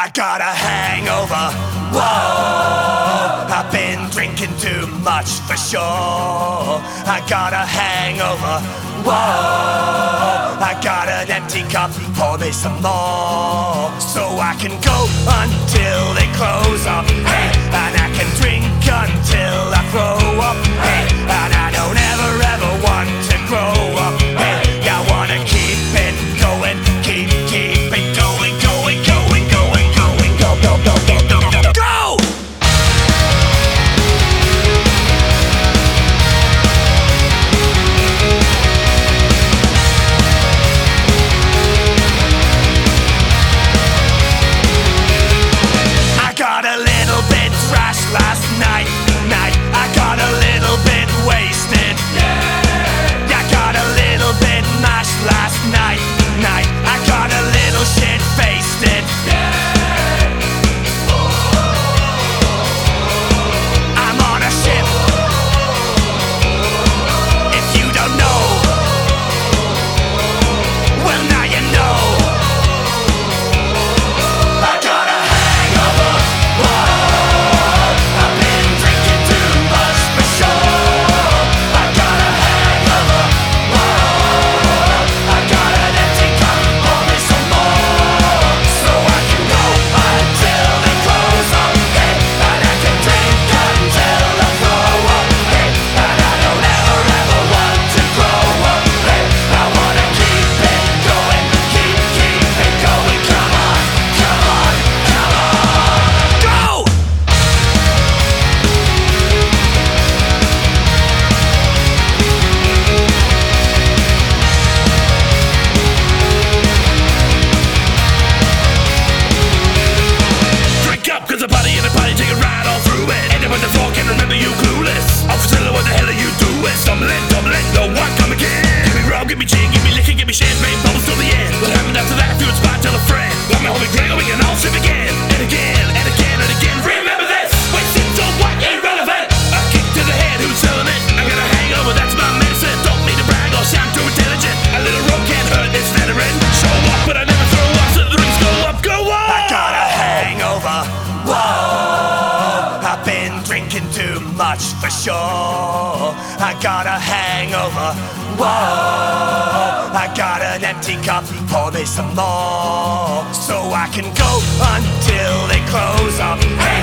I got a hangover, whoa. I've been drinking too much for sure. I got a hangover, whoa. I got an empty cup, pour me some more, so I can go until they close up, hey. And I can drink until I throw up, hey. And I don't ever want to grow up, hey. I wanna keep it going, keep it going, going, going, going, going, go, go, go, go, go, go, go! I got a little bit trashed last night. I got a little bit wasted. I got a little bit mashed last night. I got a little shit-faced. I'm on a ship. If you don't know, well now you know. I got a hangover, whoa. I've been drinking too much for sure. I got a hangover, whoa. I got an empty cup, pour me some more, so I can go until they close up, hey. And I can drink until I throw up, hey. And I don't ever want to grow up, hey. I wanna keep it going, keep it going. Come on, come on, come on, go! Drink up, cause a party and a party, take a ride all through it. End up on the floor, can't remember you clueless. Off Priscilla, what the hell are you doing? Stumbling, no one come again. Give me rum, give me gin, give me liquor, give me champagne, bubbles till the end. What happened after that? If you inspired, tell a friend. Got my homie Greg, we can all sip again. And again, and again, and again. Remember this, wasting so what, irrelevant. A kick to the head, who's selling it? I got a hangover, that's my medicine. Don't mean to brag or sound too intelligent. A little rum can't hurt this veteran. Show up, but I never throw up, so the drinks go up, go up. I got a hangover, whoa. I've been drinking too much for sure. I got a hangover, whoa. I got an empty cup, pour me some more, so I can go until they close up, hey.